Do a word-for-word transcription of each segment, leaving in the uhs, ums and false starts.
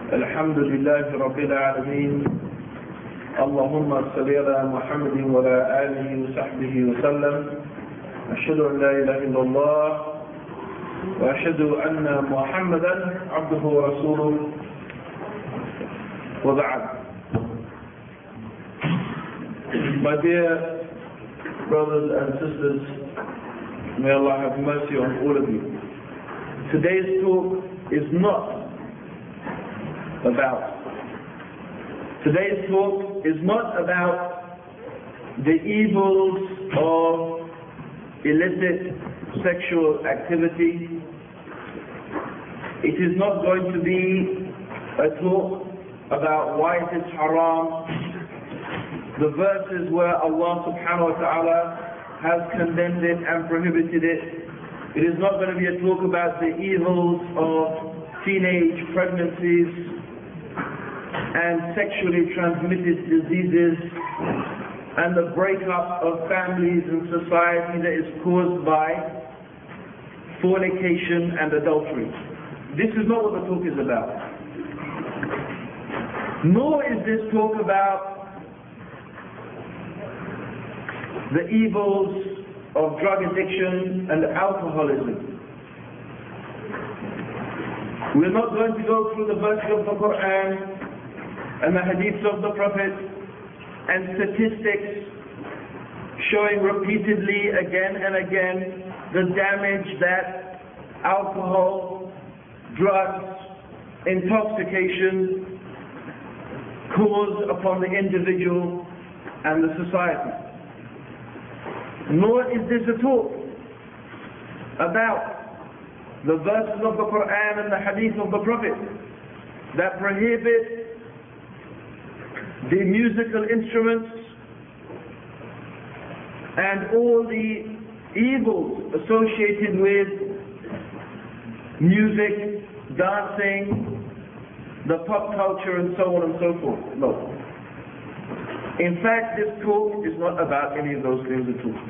الحمد لله رب العالمين اللهم صل على محمد وعلى آله وصحبه وسلم أشهد أن لا إله إلا الله وأشهد أن محمدا عبده ورسوله وبعد. My dear brothers and sisters, may Allah have mercy on all of you. Today's talk is not about today's talk is not about the evils of illicit sexual activity. It is not going to be a talk about why it is haram, the verses where Allah subhanahu wa ta'ala has condemned it and prohibited it. It is not going to be a talk about the evils of teenage pregnancies and sexually transmitted diseases and the breakup of families and society that is caused by fornication and adultery. This is not what the talk is about. Nor is this talk about the evils of drug addiction and alcoholism. We're not going to go through the verses of the Quran and the hadiths of the Prophet and statistics showing repeatedly again and again the damage that alcohol, drugs, intoxication cause upon the individual and the society. Nor is this a talk about the verses of the Quran and the hadith of the Prophet that prohibit the musical instruments and all the evils associated with music, dancing, the pop culture and so on and so forth. No. In fact, this talk is not about any of those things at all.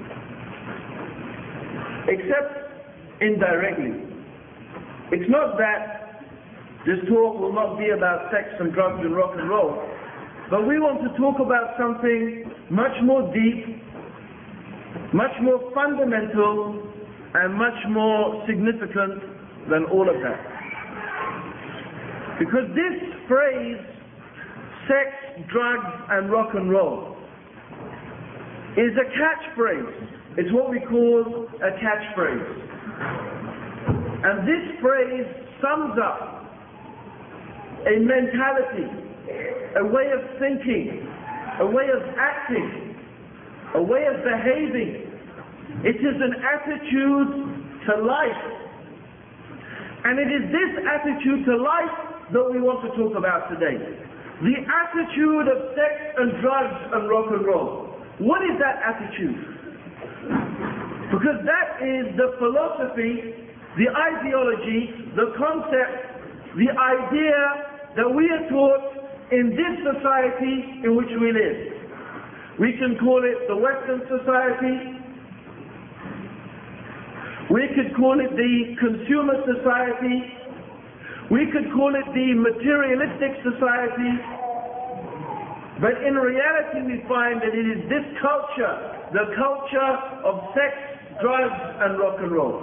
Except indirectly. It's not that this talk will not be about sex and drugs and rock and roll, but we want to talk about something much more deep, much more fundamental, and much more significant than all of that. Because this phrase, sex, drugs, and rock and roll, is a catchphrase. It's what we call a catchphrase. And this phrase sums up a mentality, a way of thinking, a way of acting, a way of behaving. It is an attitude to life. And it is this attitude to life that we want to talk about today. The attitude of sex and drugs and rock and roll. What is that attitude? Because that is the philosophy, the ideology, the concept, the idea that we are taught in this society in which we live. We can call it the Western society. We could call it the consumer society. We could call it the materialistic society. But in reality we find that it is this culture, the culture of sex, drugs and rock and roll.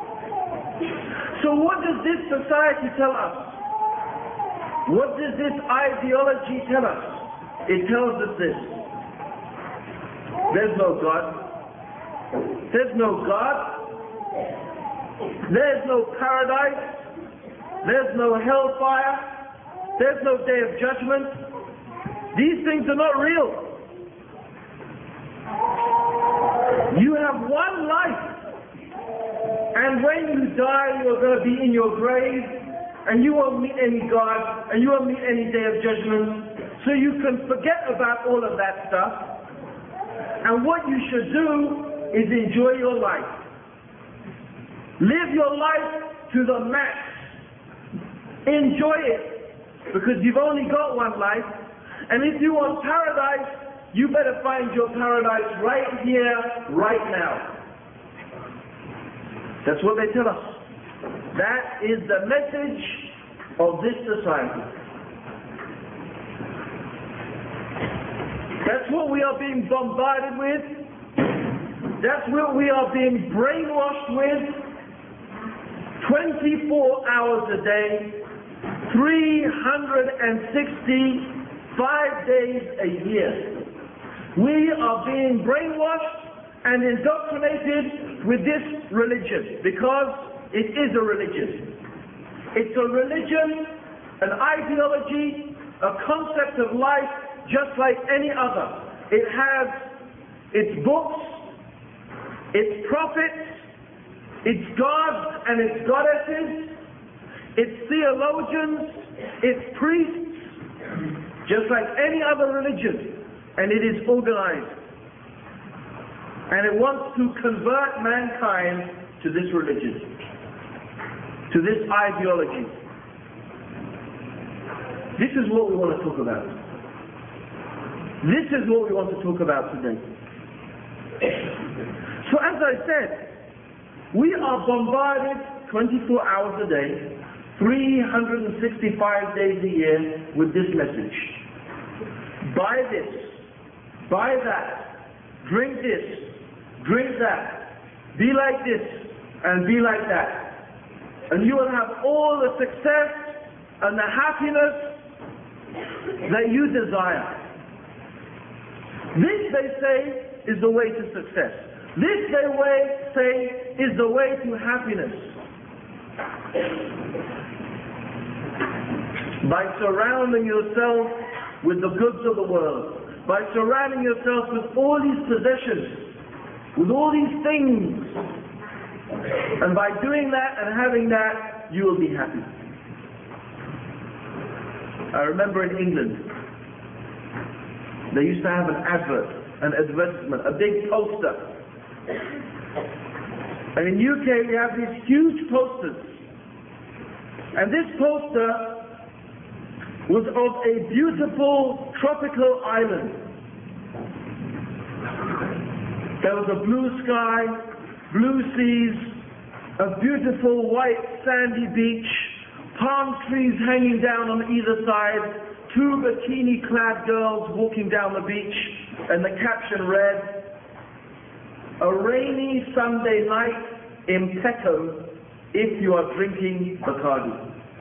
So what does this society tell us? What does this ideology tell us? It tells us this. There's no God. There's no God. There's no paradise. There's no hellfire. There's no day of judgment. These things are not real. You have one life. And when you die, you're going to be in your grave. And you won't meet any God, and you won't meet any day of judgment. So you can forget about all of that stuff. And what you should do is enjoy your life. Live your life to the max. Enjoy it, because you've only got one life. And if you want paradise, you better find your paradise right here, right now. That's what they tell us. That is the message of this society. That's what we are being bombarded with. That's what we are being brainwashed with. twenty-four hours a day, three hundred sixty-five days a year. We are being brainwashed and indoctrinated with this religion because it is a religion. It's a religion, an ideology, a concept of life just like any other. It has its books, its prophets, its gods and its goddesses, its theologians, its priests, just like any other religion, and it is organized. And it wants to convert mankind to this religion, to this ideology. This is what we want to talk about. This is what we want to talk about today. So as I said, we are bombarded twenty-four hours a day, three hundred sixty-five days a year with this message. Buy this, buy that, drink this, drink that, be like this, and be like that. And you will have all the success and the happiness that you desire. This, they say, is the way to success. This, they way, say, is the way to happiness. By surrounding yourself with the goods of the world, by surrounding yourself with all these possessions, with all these things, and by doing that and having that, you will be happy. I remember in England, they used to have an advert, an advertisement, a big poster. And in U K we have these huge posters. And this poster was of a beautiful tropical island. There was a blue sky, blue seas, a beautiful white sandy beach, palm trees hanging down on either side, two bikini-clad girls walking down the beach, and the caption read, "A rainy Sunday night in Peckham if you are drinking Bacardi."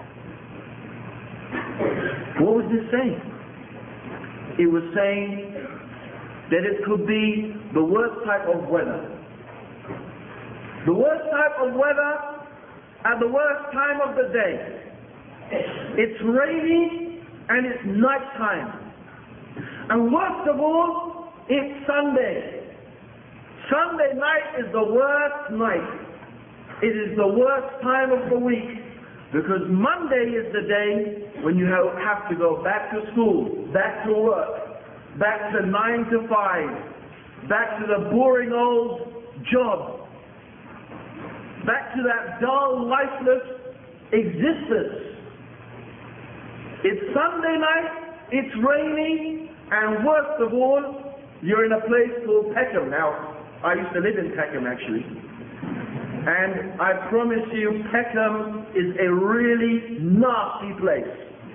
What was this saying? It was saying that it could be the worst type of weather. The worst type of weather at the worst time of the day. It's rainy and it's night time. And worst of all, it's Sunday. Sunday night is the worst night. It is the worst time of the week, because Monday is the day when you have to go back to school, back to work, back to nine to five, back to the boring old job, back to that dull, lifeless existence. It's Sunday night, it's raining, and worst of all, you're in a place called Peckham. Now, I used to live in Peckham actually, and I promise you, Peckham is a really nasty place.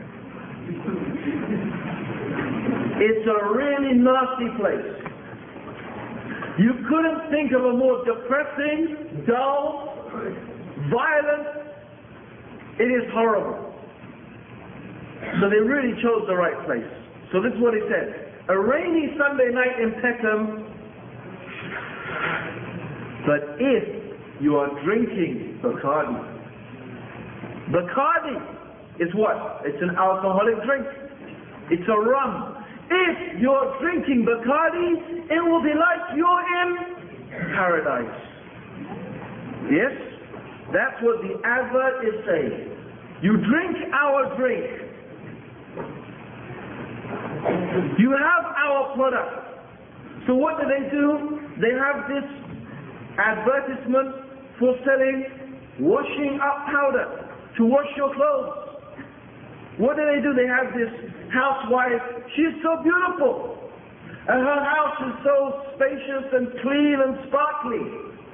It's a really nasty place. You couldn't think of a more depressing, dull, violent. It is horrible. So they really chose the right place. So this is what he said. A rainy Sunday night in Peckham, but if you are drinking Bacardi. Bacardi is what? It's an alcoholic drink. It's a rum. If you're drinking Bacardi, it will be like you're in paradise. Yes? That's what the advert is saying. You drink our drink. You have our product. So what do they do? They have this advertisement for selling washing up powder to wash your clothes. What do they do? They have this housewife. She's so beautiful. And her house is so spacious and clean and sparkly.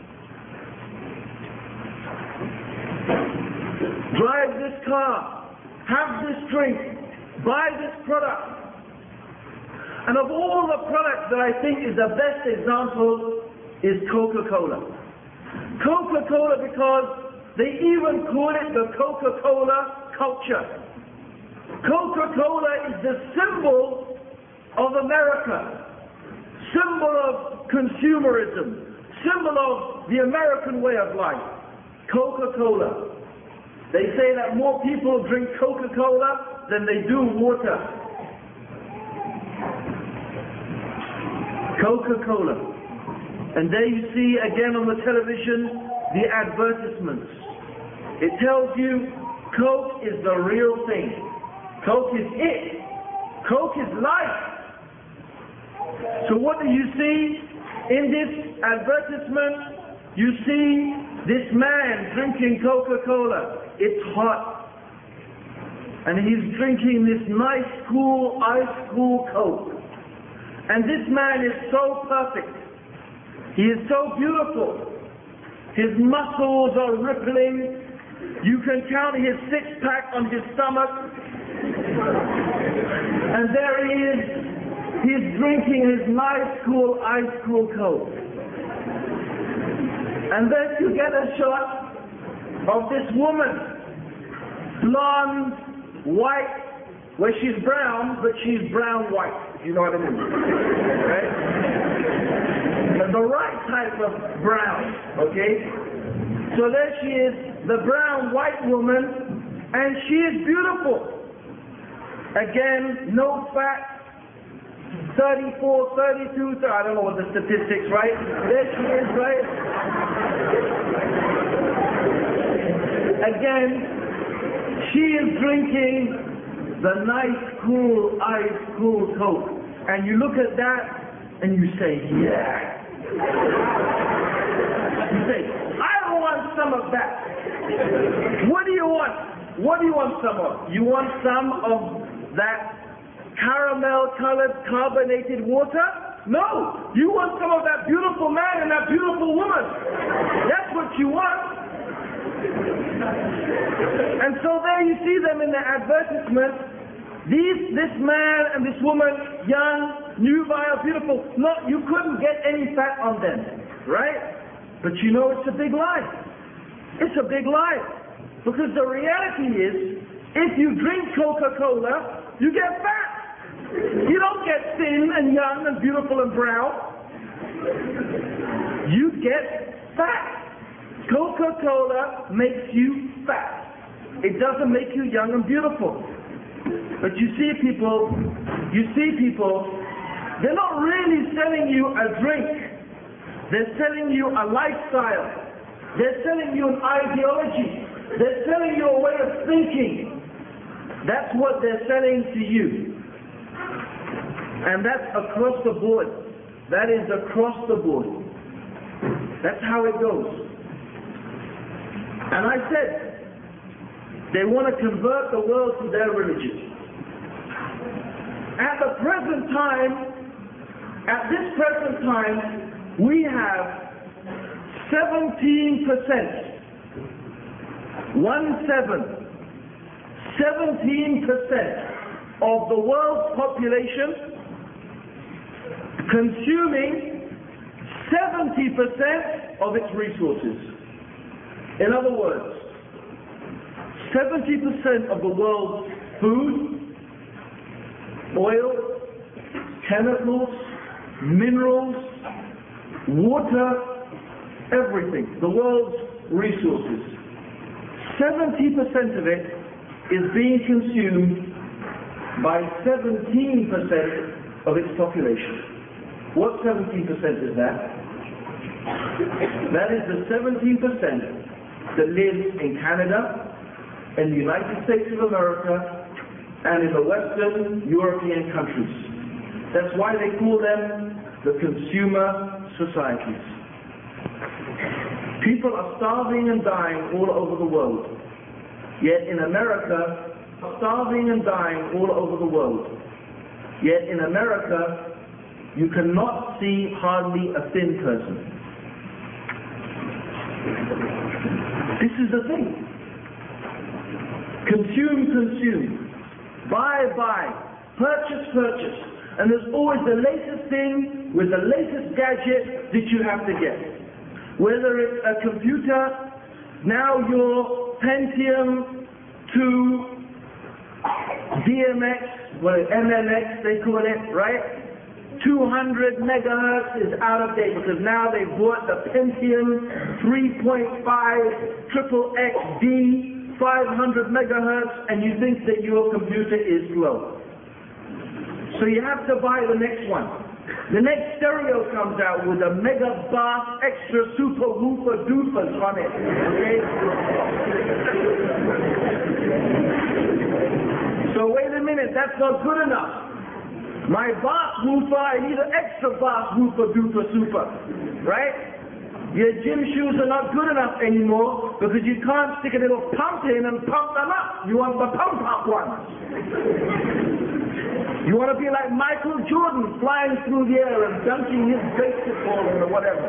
Drive this car. Have this drink. Buy this product. And of all the products that I think is the best example is Coca-Cola. Coca-Cola, because they even call it the Coca-Cola culture. Coca-Cola is the symbol of America, symbol of consumerism, symbol of the American way of life. Coca-Cola. They say that more people drink Coca-Cola than they do water. Coca-Cola. And there you see again on the television the advertisements. It tells you Coke is the real thing. Coke is it. Coke is life. So what do you see in this advertisement? You see this man drinking Coca-Cola. It's hot. And he's drinking this nice, cool, ice cool Coke. And this man is so perfect. He is so beautiful. His muscles are rippling. You can count his six-pack on his stomach. And there he is. He's drinking his nice, cool, ice cool Coke. And then you get a shot of this woman, blonde, white, well, she's brown, but she's brown white, if you know what I mean. Right? The right type of brown, okay? So there she is, the brown white woman, and she is beautiful. Again, no fat, thirty-four, thirty-two, I don't know what the statistics, right? There she is, right? Again, she is drinking the nice, cool, ice cool Coke. And you look at that and you say, yeah. You say, I don't want some of that. What do you want? What do you want some of? You want some of that caramel colored carbonated water? No, you want some of that beautiful man and that beautiful woman. That's what you want. And so there you see them in the advertisement. These, this man and this woman, young, nubile, beautiful. No, you couldn't get any fat on them, right? But you know it's a big lie. It's a big lie. Because the reality is, if you drink Coca-Cola, you get fat. You don't get thin and young and beautiful and brown. You get fat. Coca-Cola makes you fat. It doesn't make you young and beautiful. But you see people, you see people, they're not really selling you a drink. They're selling you a lifestyle. They're selling you an ideology. They're selling you a way of thinking. That's what they're selling to you. And that's across the board. That is across the board. That's how it goes. And I said, they want to convert the world to their religion. At the present time, at this present time, we have seventeen percent, one seven, seventeen percent of the world's population consuming seventy percent of its resources. In other words, seventy percent of the world's food, oil, chemicals, minerals, water, everything, the world's resources, seventy percent of it is being consumed by seventeen percent of its population. What seventeen percent is that? That is the seventeen percent that lives in Canada, in the United States of America, and in the Western European countries. That's why they call them the consumer societies. People are starving and dying all over the world. Yet in America, starving and dying all over the world. Yet in America, you cannot see hardly a thin person. This is the thing. Consume, consume. Buy, buy. Purchase, purchase. And there's always the latest thing with the latest gadget that you have to get. Whether it's a computer, now your Pentium two D M X, well, M M X they call it, right? two hundred megahertz is out of date because now they bought the Pentium three point five triple X D five hundred megahertz, and you think that your computer is slow. So you have to buy the next one. The next stereo comes out with a mega bass extra super woofer doofers on it. Okay? So wait a minute, that's not good enough. My bass woofer, I need an extra bass woofer duper super. Right? Your gym shoes are not good enough anymore because you can't stick a little pump in and pump them up. You want the pump up ones. You want to be like Michael Jordan, flying through the air and dunking his basketball or whatever.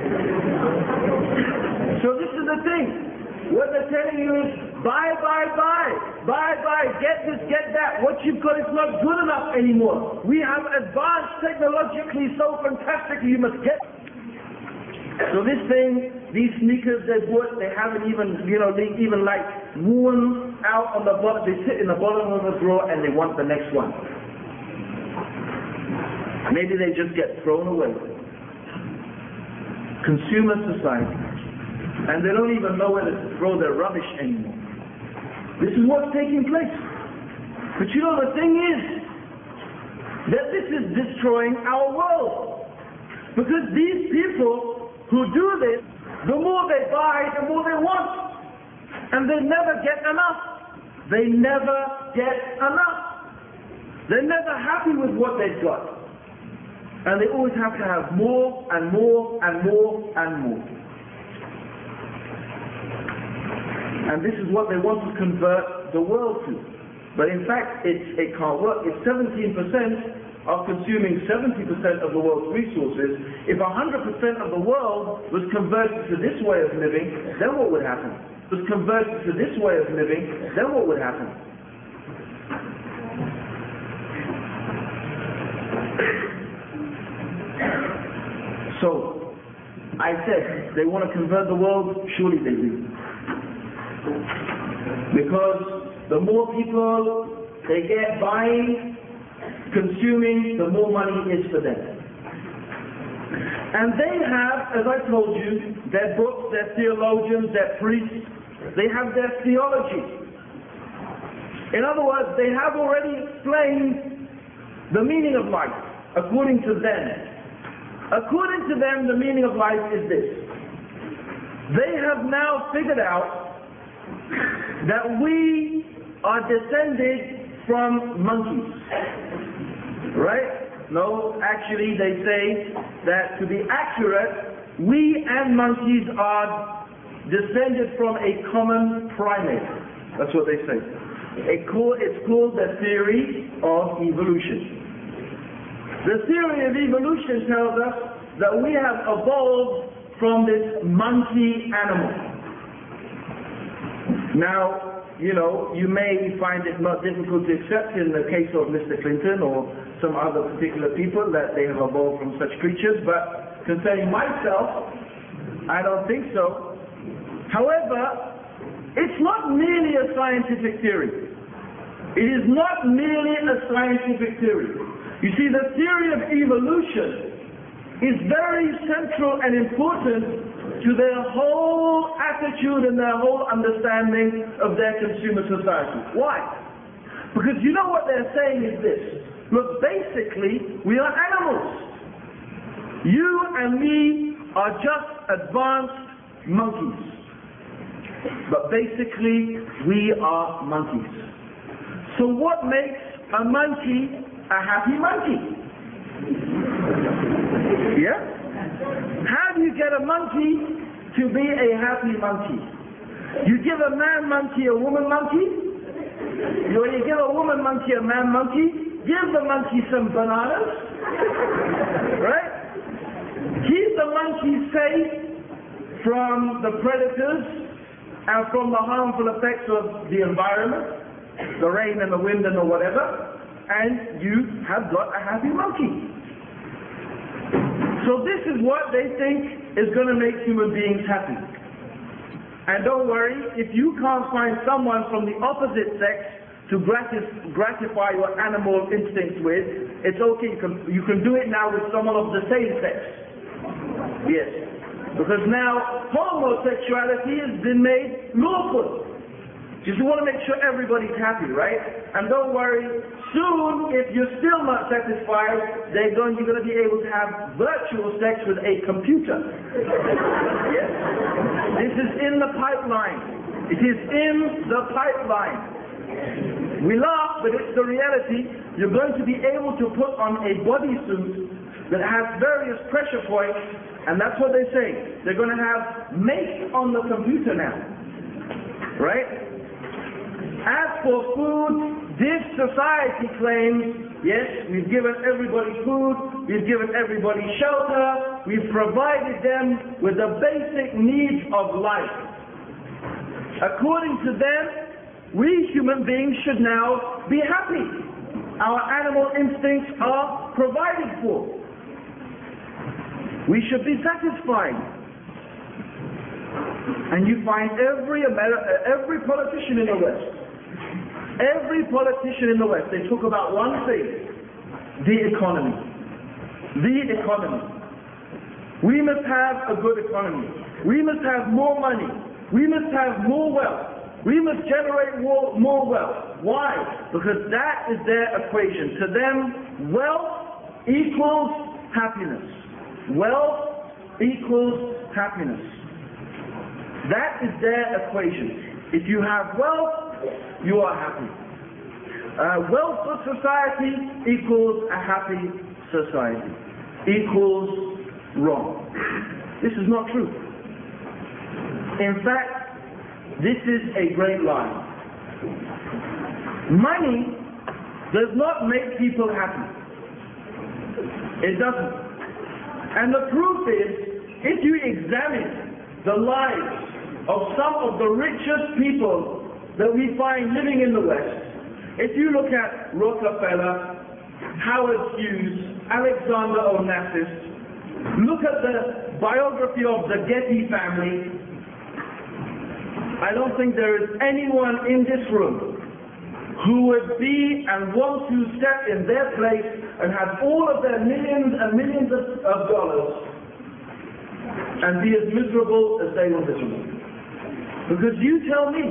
So this is the thing. What they're telling you is, buy, buy, buy. Buy, buy, get this, get that. What you've got is not good enough anymore. We have advanced technologically so fantastic you must get. So this thing, these sneakers they bought, they haven't even, you know, they even like worn out on the bottom. They sit in the bottom of the drawer and they want the next one. Maybe they just get thrown away. Consumer society. And they don't even know where to throw their rubbish anymore. This is what's taking place. But you know, the thing is that this is destroying our world. Because these people who do this, the more they buy, the more they want. And they never get enough. They never get enough. They're never happy with what they've got. And they always have to have more and more and more and more. And this is what they want to convert the world to. But in fact, it's, it can't work. If seventeen percent are consuming seventy percent of the world's resources, if one hundred percent of the world was converted to this way of living, then what would happen? Was converted to this way of living, then what would happen? So, I said, they want to convert the world, surely they do. Because the more people they get buying, consuming, the more money is for them. And they have, as I told you, their books, their theologians, their priests, they have their theology. In other words, they have already explained the meaning of life, according to them. According to them, the meaning of life is this. They have now figured out that we are descended from monkeys. Right? No, actually they say that to be accurate, we and monkeys are descended from a common primate. That's what they say. It call, it's called the theory of evolution. The theory of evolution tells us that we have evolved from this monkey animal. Now, you know, you may find it not difficult to accept in the case of Mister Clinton or some other particular people that they have evolved from such creatures, but concerning myself, I don't think so. However, it's not merely a scientific theory. It is not merely a scientific theory. You see, the theory of evolution is very central and important to their whole attitude and their whole understanding of their consumer society. Why? Because you know what they're saying is this. Look, basically, we are animals. You and me are just advanced monkeys. But basically, we are monkeys. So what makes a monkey a happy monkey? Yeah? How do you get a monkey to be a happy monkey? You give a man monkey a woman monkey? Or you give a woman monkey a man monkey? Give the monkey some bananas? Right? Keep the monkey safe from the predators and from the harmful effects of the environment, the rain and the wind and the whatever. and you have got a happy monkey. So this is what they think is going to make human beings happy. And don't worry, if you can't find someone from the opposite sex to gratis, gratify your animal instincts with, it's okay, you can, you can do it now with someone of the same sex. Yes. Because now homosexuality has been made lawful. Just want to make sure everybody's happy, right? And don't worry, soon, if you're still not satisfied, they're going, you're going to be able to have virtual sex with a computer. Yes? This is in the pipeline. It is in the pipeline. We laugh, but it's the reality. You're going to be able to put on a bodysuit that has various pressure points, and that's what they say. They're going to have mates on the computer now. Right? As for food, this society claims, yes, we've given everybody food, we've given everybody shelter, we've provided them with the basic needs of life. According to them, we human beings should now be happy. Our animal instincts are provided for. We should be satisfied. And you find every Ameri- every politician in the West, every politician in the West, they talk about one thing, the economy. The economy. We must have a good economy. We must have more money. We must have more wealth. We must generate more, more wealth. Why? Because that is their equation. To them, wealth equals happiness. Wealth equals happiness. That is their equation. If you have wealth, you are happy. Uh, wealth of society equals a happy society. Equals wrong. This is not true. In fact, this is a great lie. Money does not make people happy. It doesn't. And the proof is, if you examine the lives of some of the richest people that we find living in the West, if you look at Rockefeller, Howard Hughes, Alexander Onassis, look at the biography of the Getty family, I don't think there is anyone in this room who would be and want to step in their place and have all of their millions and millions of, of dollars and be as miserable as they were miserable. Because you tell me,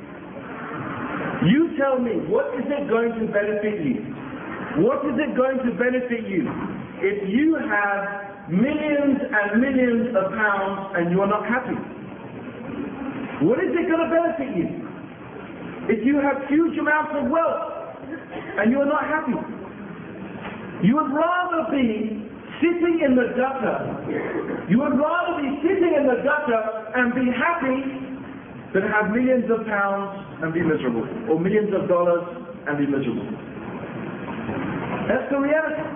you tell me, what is it going to benefit you? What is it going to benefit you if you have millions and millions of pounds and you are not happy? What is it going to benefit you if you have huge amounts of wealth and you are not happy? You would rather be sitting in the gutter. You would rather be sitting in the gutter and be happy than have millions of pounds and be miserable, or millions of dollars and be miserable. That's the reality.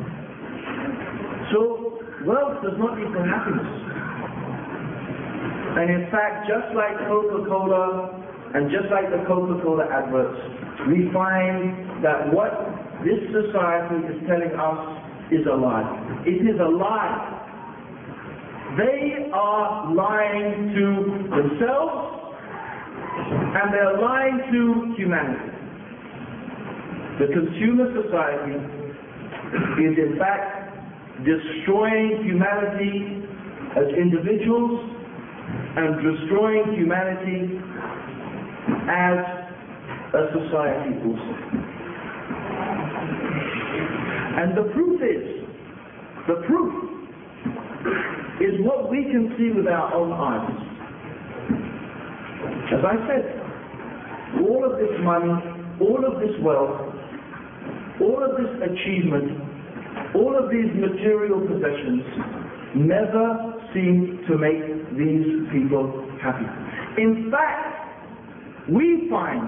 So, wealth does not equal happiness. And in fact, just like Coca-Cola and just like the Coca-Cola adverts, we find that what this society is telling us is a lie. It is a lie. They are lying to themselves and they're lying to humanity. The consumer society is in fact destroying humanity as individuals and destroying humanity as a society also. And the proof is, the proof is what we can see with our own eyes. As I said, all of this money, all of this wealth, all of this achievement, all of these material possessions never seem to make these people happy. In fact, we find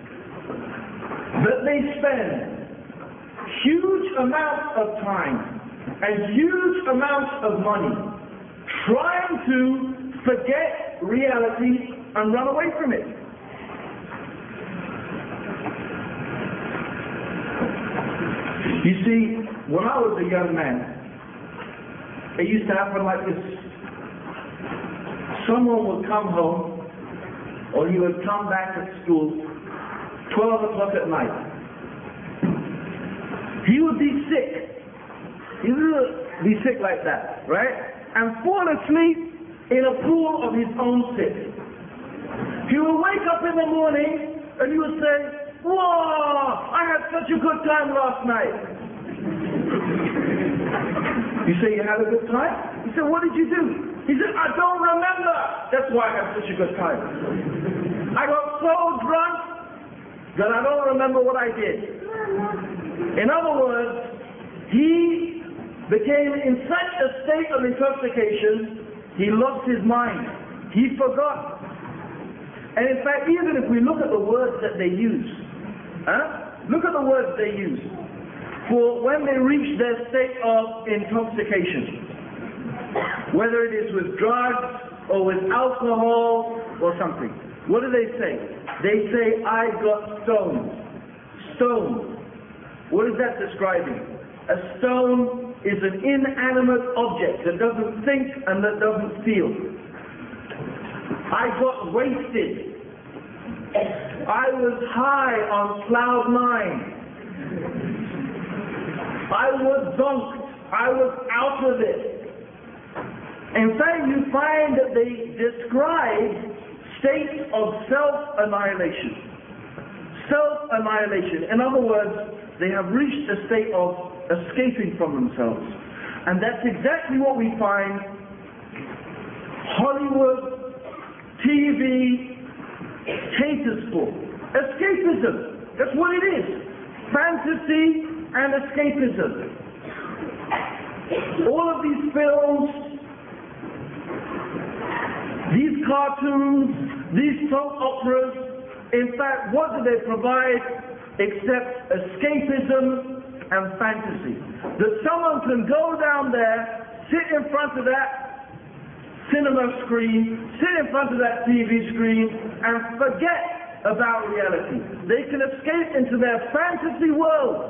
that they spend huge amounts of time and huge amounts of money trying to forget reality and run away from it. You see, when I was a young man, it used to happen like this. Someone would come home, or he would come back at school, twelve o'clock at night. He would be sick. He would be sick like that, right? And fall asleep in a pool of his own sick. He would wake up in the morning and he would say, "Whoa, I had such a good time last night." You say, "You had a good time?" He said, "What did you do?" He said, "I don't remember. That's why I had such a good time. I got so drunk that I don't remember what I did." In other words, he became in such a state of intoxication, he lost his mind. He forgot. And in fact, even if we look at the words that they use, huh? Look at the words they use for when they reach their state of intoxication. Whether it is with drugs or with alcohol or something. What do they say? They say, "I got stoned." Stoned. What is that describing? A stone is an inanimate object that doesn't think and that doesn't feel. I got wasted. I was high on cloud nine. I was zonked. I was out of it. In fact, you find that they describe states of self-annihilation. Self-annihilation. In other words, they have reached a state of escaping from themselves. And that's exactly what we find Hollywood, T V, caters for. Escapism. That's what it is. Fantasy and escapism. All of these films, these cartoons, these soap operas, in fact, what do they provide except escapism and fantasy? That someone can go down there, sit in front of that cinema screen, sit in front of that T V screen, and forget about reality. They can escape into their fantasy world.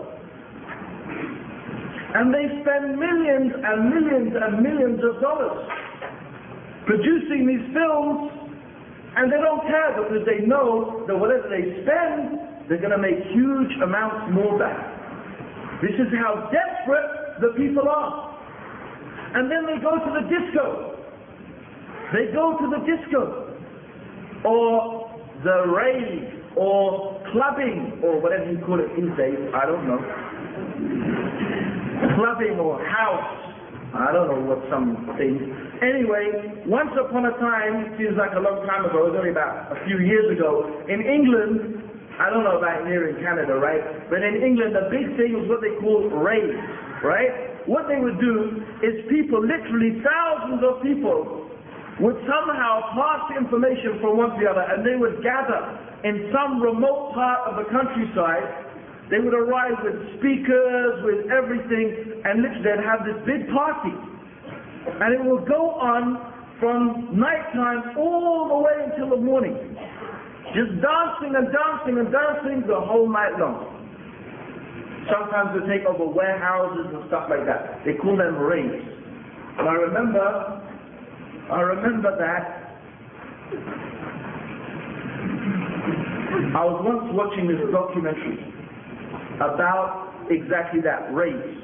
And they spend millions and millions and millions of dollars producing these films, and they don't care because they know that whatever they spend, they're going to make huge amounts more back. This is how desperate the people are. And then they go to the disco. They go to the disco, or the rave, or clubbing, or whatever you call it these days, I don't know. Clubbing or house, I don't know what some things. Anyway, once upon a time, seems like a long time ago, it was only about a few years ago, in England, I don't know about here in Canada, right? But in England, the big thing was what they call raves, right? What they would do is people, literally thousands of people, would somehow pass information from one to the other, and they would gather in some remote part of the countryside. They would arrive with speakers, with everything, and literally they'd have this big party. And it will go on from nighttime all the way until the morning. Just dancing and dancing and dancing the whole night long. Sometimes they take over warehouses and stuff like that. They call them raves. And I remember, I remember that I was once watching this documentary about exactly that, raves.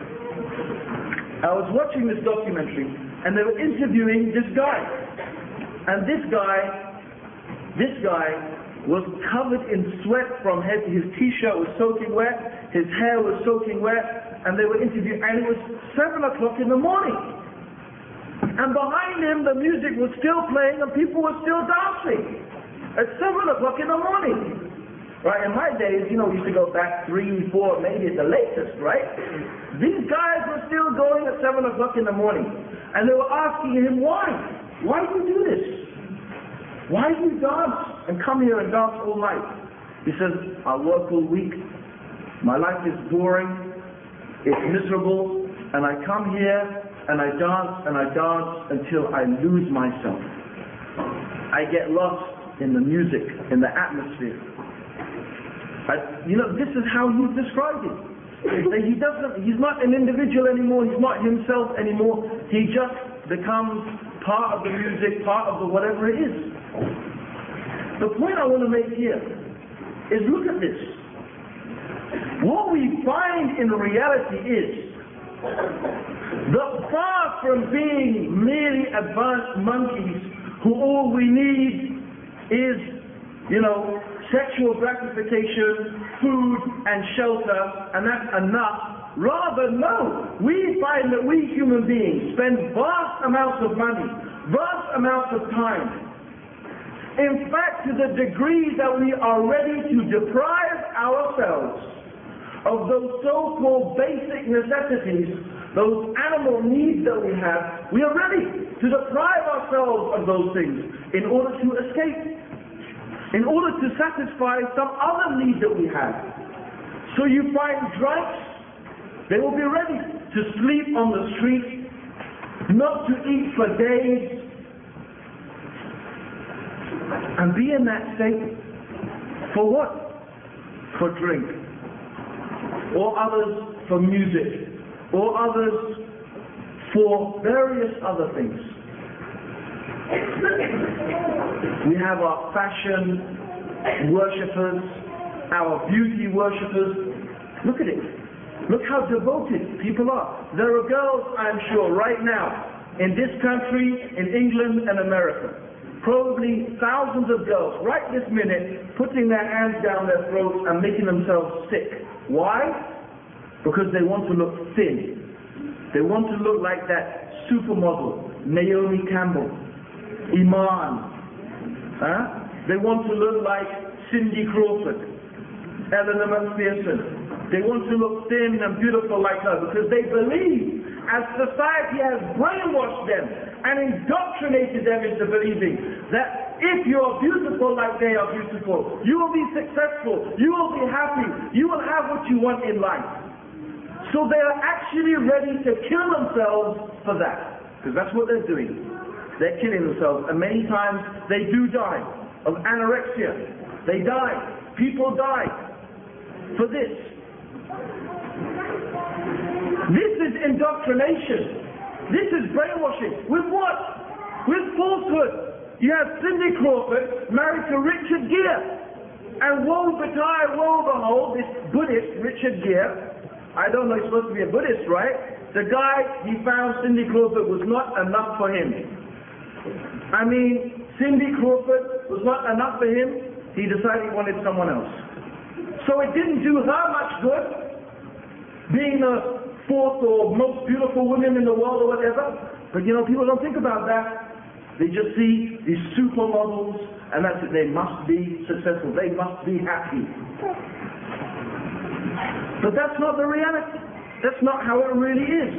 I was watching this documentary and they were interviewing this guy. And this guy, this guy was covered in sweat from head, his t-shirt was soaking wet, his hair was soaking wet, and they were interviewing, and it was seven o'clock in the morning. And behind him the music was still playing and people were still dancing at seven o'clock in the morning. Right, in my days, you know, we used to go back three, four, maybe at the latest, right? These guys were still going at seven o'clock in the morning. And they were asking him, why? Why do you do this? Why do you dance and come here and dance all night? He says, I work all week. My life is boring. It's miserable. And I come here and I dance and I dance until I lose myself. I get lost in the music, in the atmosphere. I, you know, this is how he described it. He doesn't, he's not an individual anymore, he's not himself anymore, he just becomes part of the music, part of the whatever it is. The point I want to make here is look at this. What we find in reality is that far from being merely advanced monkeys who all we need is, you know, sexual gratification, food and shelter, and that's enough. Rather, no. We find that we human beings spend vast amounts of money, vast amounts of time. In fact, to the degree that we are ready to deprive ourselves of those so-called basic necessities, those animal needs that we have, we are ready to deprive ourselves of those things in order to escape, in order to satisfy some other need that we have. So you find drunks, they will be ready to sleep on the street, not to eat for days, and be in that state for what? For drink, or others for music, or others for various other things. We have our fashion worshippers, our beauty worshippers. Look at it. Look how devoted people are. There are girls, I'm sure, right now, in this country, in England and America, probably thousands of girls, right this minute, putting their hands down their throats and making themselves sick. Why? Because they want to look thin. They want to look like that supermodel, Naomi Campbell, Iman. Huh? They want to look like Cindy Crawford, Eleanor McPherson. They want to look thin and beautiful like her because they believe, as society has brainwashed them and indoctrinated them into believing that if you are beautiful like they are beautiful, you will be successful, you will be happy, you will have what you want in life. So they are actually ready to kill themselves for that, because that's what they're doing. They're killing themselves, and many times they do die of anorexia. They die. People die for this. This is indoctrination. This is brainwashing. With what? With falsehood. You have Cindy Crawford married to Richard Gere. And woe betide, woe behold, this Buddhist Richard Gere. I don't know, he's supposed to be a Buddhist, right? The guy, he found Cindy Crawford was not enough for him. I mean, Cindy Crawford was not enough for him. He decided he wanted someone else. So it didn't do her much good, being the fourth or most beautiful woman in the world or whatever. But you know, people don't think about that. They just see these supermodels, and that's it. They must be successful. They must be happy. But that's not the reality. That's not how it really is.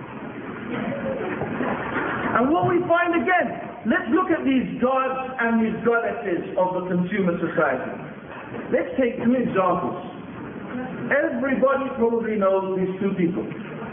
And what we find again, let's look at these gods and these goddesses of the consumer society. Let's take two examples. Everybody probably knows these two people.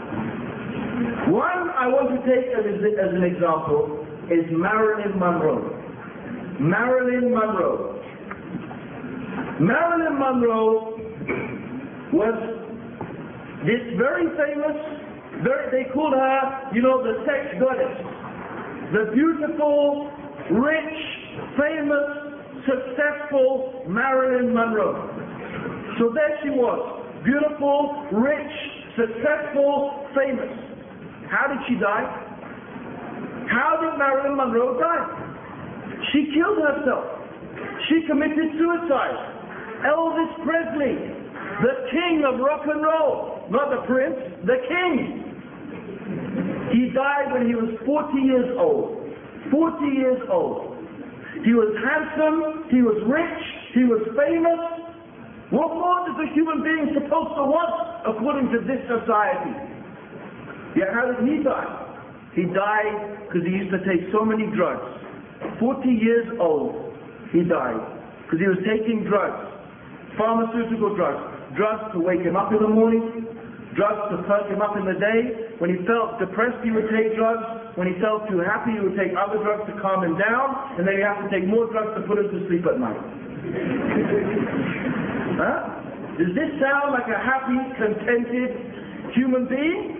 One I want to take as, as an example is Marilyn Monroe. Marilyn Monroe. Marilyn Monroe was this very famous, very, they called her, you know, the sex goddess. The beautiful, rich, famous, successful Marilyn Monroe. So there she was, beautiful, rich, successful, famous. How did she die? How did Marilyn Monroe die? She killed herself. She committed suicide. Elvis Presley, the king of rock and roll, not the prince, the king. He died when he was forty years old. forty years old. He was handsome, he was rich, he was famous. What more is a human being supposed to want according to this society? Yet how did he die? He died because he used to take so many drugs. forty years old, he died because he was taking drugs, pharmaceutical drugs, drugs to wake him up in the morning, drugs to perk him up in the day. When he felt depressed, he would take drugs. When he felt too happy, he would take other drugs to calm him down, and then he have to take more drugs to put him to sleep at night. Huh? Does this sound like a happy, contented human being?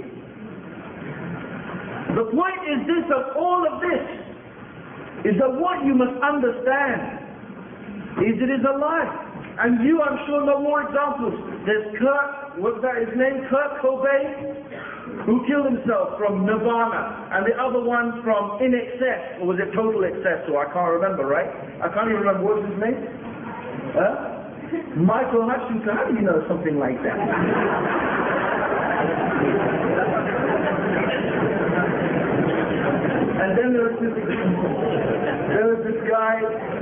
The point is this, of all of this, is that what you must understand is it is a lie. And you, I'm sure, know more examples. There's Kurt, what's that his name? Kurt Cobain, who killed himself from Nirvana, and the other one from In Excess, or was it Total Excess, or I can't remember, right? I can't even remember, what was his name? Huh? Michael Hutchinson. How do you know something like that? And then there was this, there was this guy,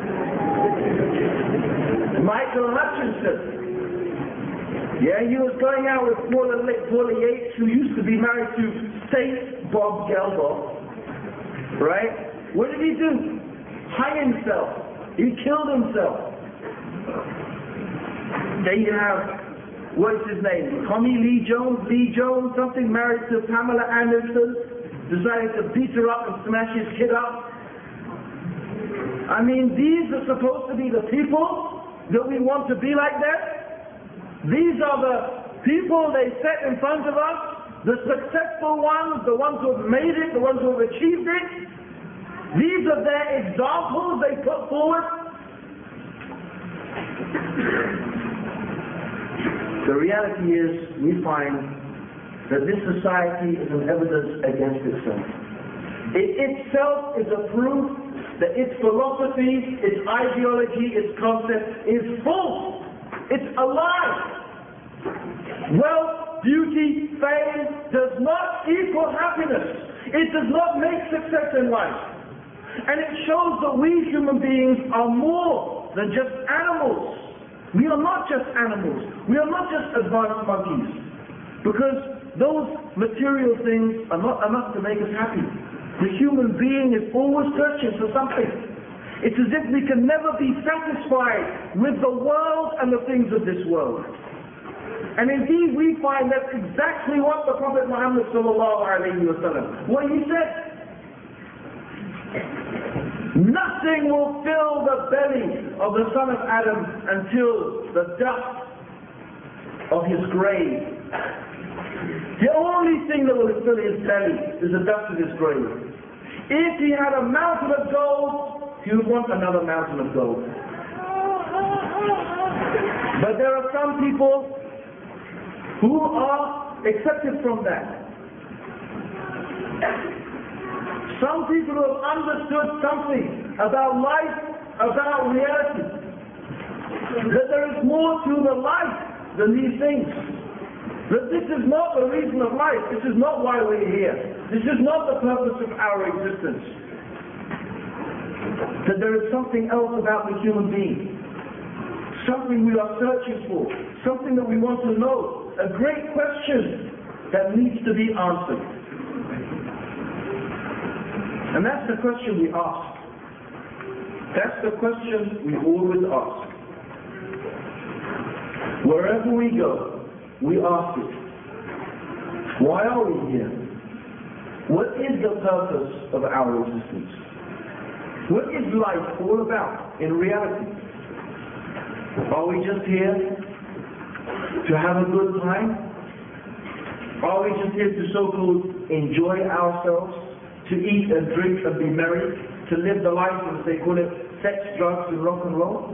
Michael Hutchinson. Yeah, he was going out with Paula, Paula Yates, who used to be married to Saint Bob Geldof. Right? What did he do? Hang himself. He killed himself. Then you have, what's his name? Tommy Lee Jones, Lee Jones, something, married to Pamela Anderson. Decided to beat her up and smash his kid up. I mean, these are supposed to be the people that we want to be like that. These are the people they set in front of us, the successful ones, the ones who have made it, the ones who have achieved it. These are their examples they put forward. The reality is, we find that this society is an evidence against itself. It itself is a proof that its philosophy, its ideology, its concept is false. It's a lie. Wealth, beauty, fame does not equal happiness. It does not make success in life. And it shows that we human beings are more than just animals. We are not just animals. We are not just advanced monkeys. Because those material things are not enough to make us happy. The human being is always searching for something. It's as if we can never be satisfied with the world and the things of this world. And indeed we find that's exactly what the Prophet Muhammad sallallahu alayhi wa sallam, what he said. Nothing will fill the belly of the son of Adam until the dust of his grave. The only thing that will fill his belly is the dust of his grave. If he had a mountain of gold, he would want another mountain of gold. But there are some people who are accepted from that. Some people who have understood something about life, about reality. That there is more to the life than these things. That this is not the reason of life. This is not why we're here. This is not the purpose of our existence. That there is something else about the human being. Something we are searching for. Something that we want to know. A great question that needs to be answered. And that's the question we ask. That's the question we always ask. Wherever we go, we ask it. Why are we here? What is the purpose of our existence? What is life all about in reality? Are we just here to have a good time? Are we just here to so-called enjoy ourselves, to eat and drink and be merry, to live the life, as they call it, sex, drugs and rock and roll?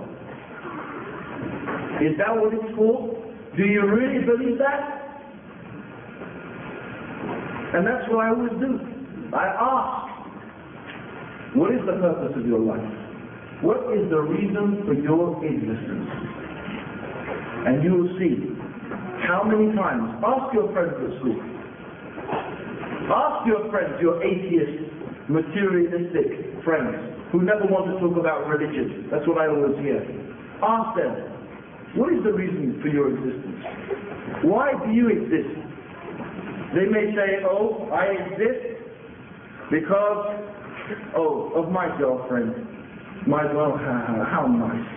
Is that what it's for? Do you really believe that? And that's what I always do. I ask, what is the purpose of your life? What is the reason for your existence? And you will see how many times, ask your friends at school, ask your friends, your atheist, materialistic friends, who never want to talk about religion. That's what I always hear. Ask them, what is the reason for your existence? Why do you exist? They may say, oh, I exist because, oh, of my girlfriend. My girl, how nice.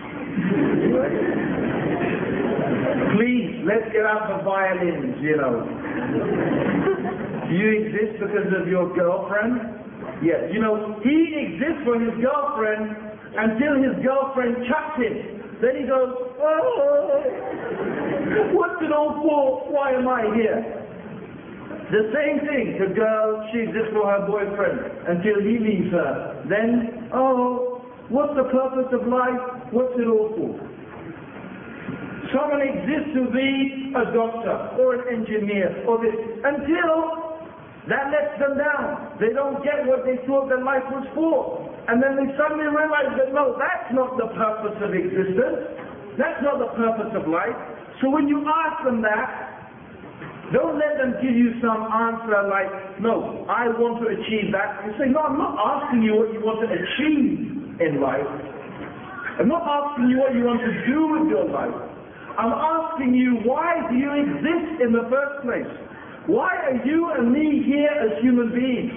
Please, let's get out the violins, you know. You exist because of your girlfriend? Yes, you know, he exists for his girlfriend until his girlfriend chucks him. Then he goes, oh. What's it all for? Why am I here? The same thing, the girl, she exists for her boyfriend until he leaves her. Then, oh, what's the purpose of life? What's it all for? Someone exists to be a doctor or an engineer or this, until that lets them down. They don't get what they thought their life was for. And then they suddenly realize that no, that's not the purpose of existence. That's not the purpose of life. So when you ask them that, don't let them give you some answer like, no, I want to achieve that. You say, no, I'm not asking you what you want to achieve in life. I'm not asking you what you want to do with your life. I'm asking you, why do you exist in the first place? Why are you and me here as human beings?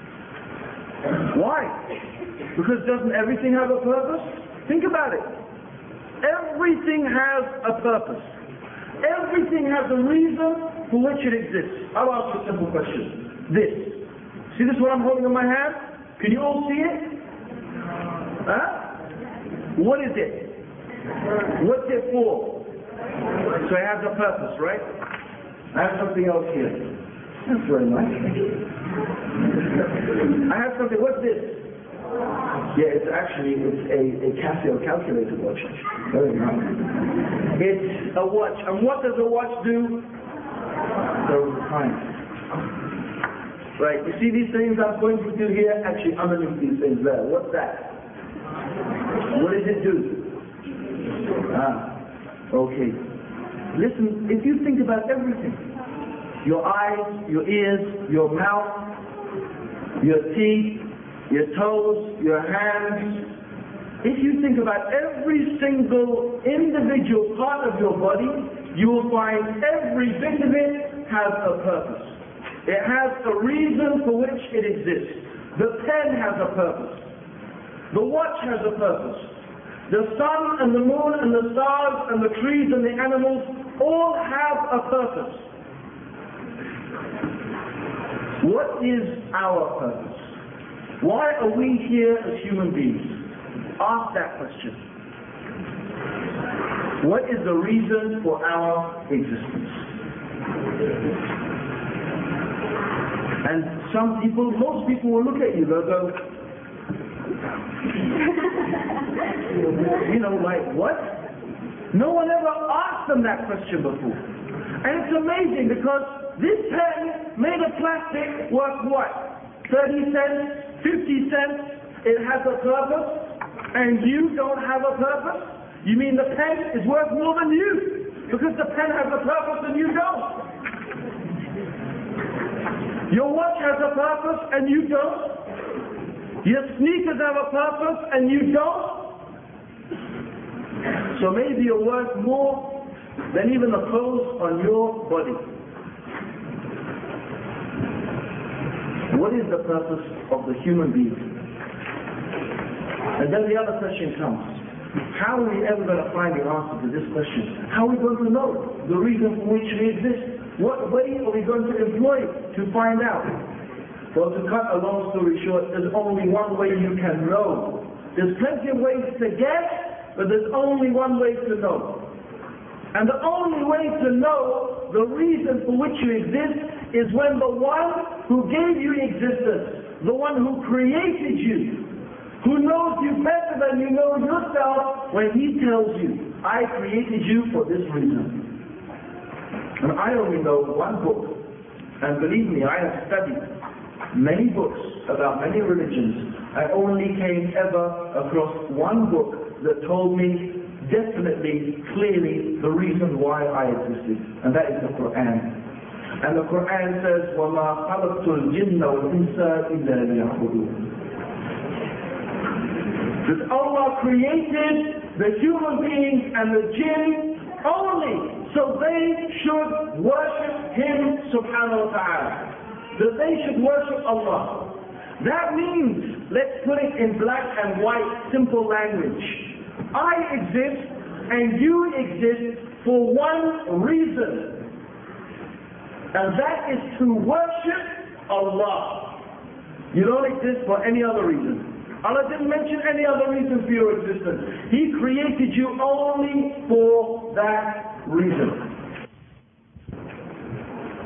Why? Because doesn't everything have a purpose? Think about it. Everything has a purpose. Everything has a reason for which it exists. I'll ask you a simple question. This. See this what I'm holding in my hand? Can you all see it? Huh? What is it? What's it for? So it has a purpose, right? I have something else here. That's very nice. I have something. What's this? Yeah, it's actually it's a, a Casio calculator watch. Very nice. It's a watch. And what does a watch do? Goes time. Right, you see these things I'm going to do here? Actually, underneath these things there. What's that? What does it do? Ah, okay. Listen, if you think about everything, your eyes, your ears, your mouth, your teeth, your toes, your hands, if you think about every single individual part of your body, you will find every bit of it has a purpose. It has a reason for which it exists. The pen has a purpose. The watch has a purpose. The sun and the moon and the stars and the trees and the animals all have a purpose. What is our purpose? Why are we here as human beings? Ask that question. What is the reason for our existence? And some people, most people will look at you, they'll go, you know, like, what? No one ever asked them that question before. And it's amazing because this pen made of plastic worth what? thirty cents, fifty cents, it has a purpose, and you don't have a purpose? You mean the pen is worth more than you? Because the pen has a purpose and you don't? Your watch has a purpose and you don't? Your sneakers have a purpose and you don't? So maybe you're worth more than even the clothes on your body. What is the purpose of the human being? And then the other question comes. How are we ever going to find the answer to this question? How are we going to know the reason for which we exist? What way are we going to employ to find out? Well, to cut a long story short, there's only one way you can know. There's plenty of ways to guess, but there's only one way to know. And the only way to know the reason for which you exist is when the one who gave you existence, the one who created you, who knows you better than you know yourself, when he tells you, I created you for this reason. And I only know one book, and believe me, I have studied many books about many religions. I only came ever across one book that told me definitely, clearly, the reason why I existed, and that is the Quran. And the Quran says, وَمَا خَلَقْتُ الْجِنَّ وَالْإِنسَ إِلَّا لِيَعْبُدُونَ. That Allah created the human beings and the jinn only so they should worship Him subhanahu wa ta'ala. That they should worship Allah. That means, let's put it in black and white, simple language. I exist and you exist for one reason. And that is to worship Allah. You don't exist for any other reason. Allah didn't mention any other reason for your existence. He created you only for that reason.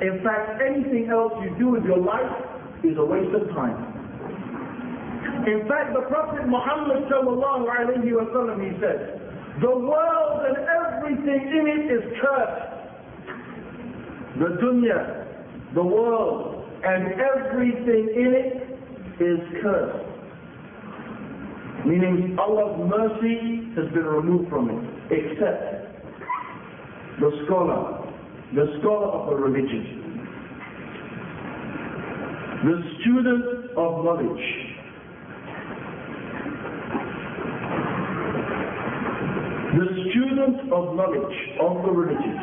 In fact, anything else you do with your life is a waste of time. In fact, the Prophet Muhammad sallallahu alayhi wa sallam, he said, the world and everything in it is cursed. The dunya, the world, and everything in it is cursed. Meaning Allah's mercy has been removed from it, except the scholar, the scholar of a religion, the student of knowledge, the student of knowledge of the religion,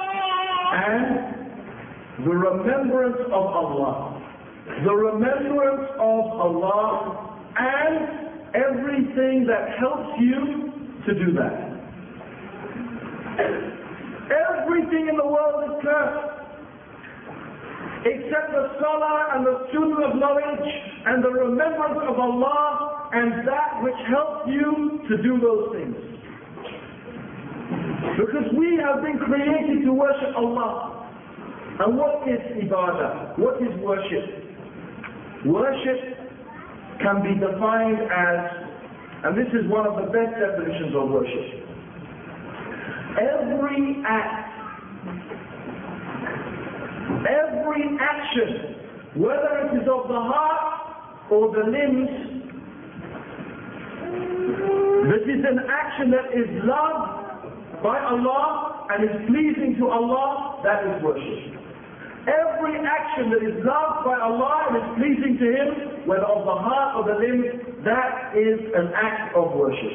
and the remembrance of Allah, the remembrance of Allah, and everything that helps you to do that. Everything in the world is cursed, except the scholar and the student of knowledge and the remembrance of Allah and that which helps you to do those things. Because we have been created to worship Allah. And what is ibadah? What is worship? Worship can be defined as, and this is one of the best definitions of worship, every act, every action, whether it is of the heart or the limbs, this is an action that is loved by Allah and is pleasing to Allah, that is worship. Every action that is loved by Allah and is pleasing to Him, whether of the heart or the limbs, that is an act of worship.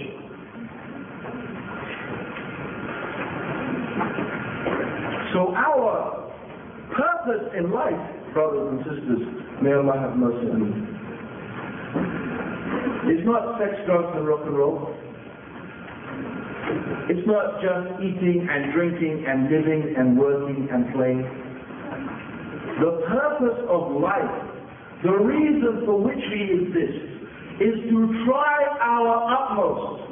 So our purpose in life, brothers and sisters, may Allah have mercy on you, is not sex, drugs and rock and roll. It's not just eating and drinking and living and working and playing. The purpose of life, the reason for which we exist, is to try our utmost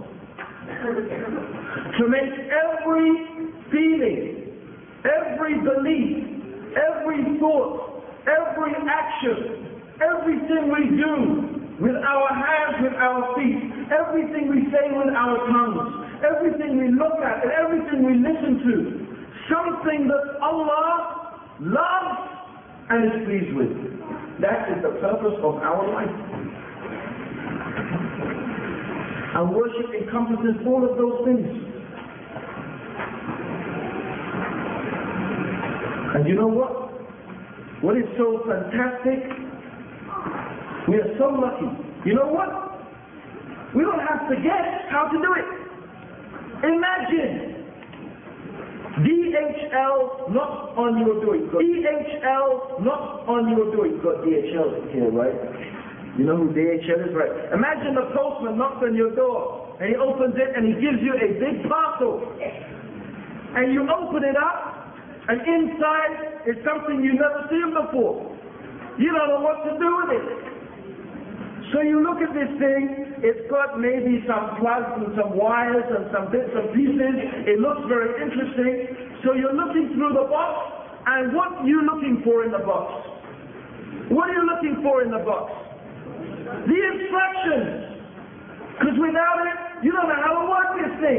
to make every feeling, every belief, every thought, every action, everything we do with our hands, with our feet, everything we say with our tongues, everything we look at and everything we listen to, something that Allah loves and is pleased with. That is the purpose of our life. And worship encompasses all of those things. And you know what? What is so fantastic? We are so lucky. You know what? We don't have to guess how to do it. Imagine D H L not on your door. D H L not on your door. You've got D H L here, right? You know who D H L is, right? Imagine the postman knocks on your door and he opens it and he gives you a big parcel. And you open it up and inside is something you've never seen before. You don't know what to do with it. So you look at this thing, it's got maybe some plugs and some wires and some bits and pieces. It looks very interesting. So you're looking through the box, and what are you looking for in the box? What are you looking for in the box? The instructions. Because without it, you don't know how to work this thing.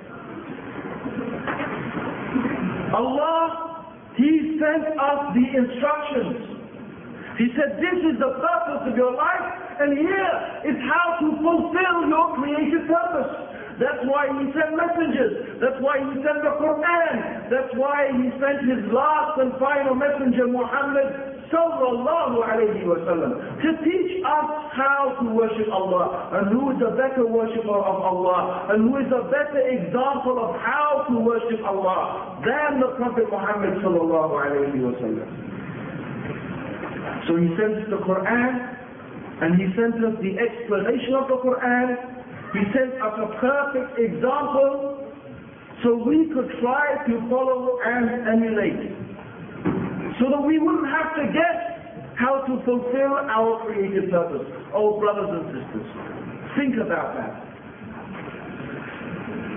Allah, He sent us the instructions. He said, this is the purpose of your life, and here is how to fulfill your creative purpose. That's why He sent messengers. That's why He sent the Quran. That's why He sent His last and final messenger, Muhammad sallallahu alayhi wa sallam, to teach us how to worship Allah, and who is a better worshipper of Allah, and who is a better example of how to worship Allah than the Prophet Muhammad sallallahu alayhi wa sallam. So He sent us the Quran, and He sent us the explanation of the Quran. He sent us a perfect example so we could try to follow and emulate. So that we wouldn't have to guess how to fulfill our creative purpose. Oh, brothers and sisters, think about that.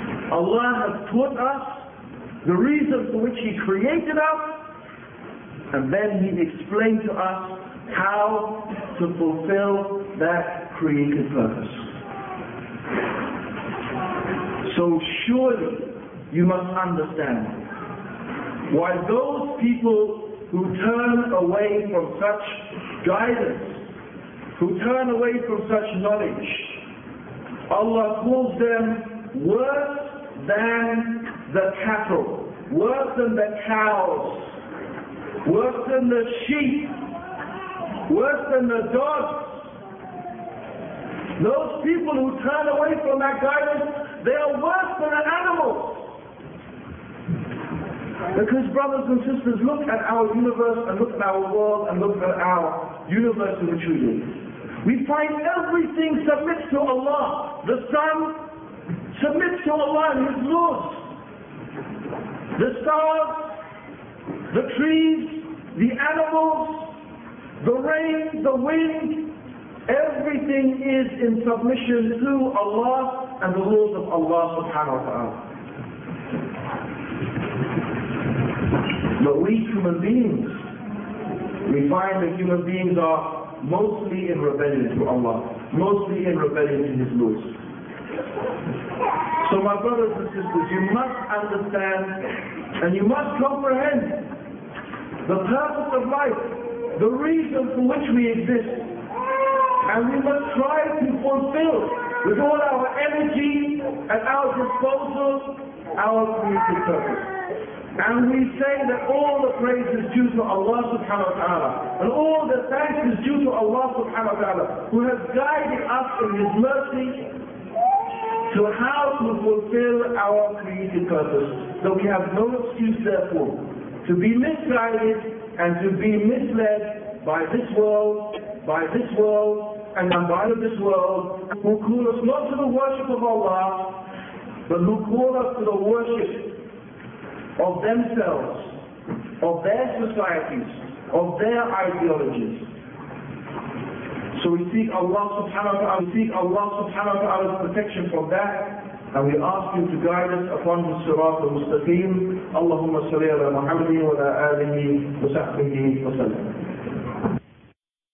Allah has taught us the reason for which He created us, And then He explained to us how to fulfill that created purpose. So surely you must understand why those people who turn away from such guidance, who turn away from such knowledge, Allah calls them worse than the cattle, worse than the cows, worse than the sheep, worse than the dogs. Those people who turn away from that guidance, they are worse than an animal. Because brothers and sisters, look at our universe and look at our world and look at our universe in which we live. We find everything submits to Allah. The sun submits to Allah and His laws. The stars, the trees, the animals, the rain, the wind, everything is in submission to Allah and the laws of Allah subhanahu wa ta'ala. But we human beings, we find that human beings are mostly in rebellion to Allah, mostly in rebellion to His laws. So my brothers and sisters, you must understand and you must comprehend the purpose of life, the reason for which we exist. And we must try to fulfill with all our energy at our disposal our created purpose. And we say that all the praise is due to Allah subhanahu wa ta'ala, and all the thanks is due to Allah subhanahu wa ta'ala, who has guided us in His mercy to how to fulfill our created purpose. So we have no excuse therefore to be misguided and to be misled by this world, by this world, and the mind of this world, who call us not to the worship of Allah, but who call us to the worship of themselves, of their societies, of their ideologies. So we seek Allah subhanahu wa ta'ala, we seek Allah subhanahu wa ta'ala's protection from that, and we ask Him to guide us upon the sirat al-mustaqim. Allahumma salli ala Muhammadin wa ala alihi wa sahbihi wa sallam.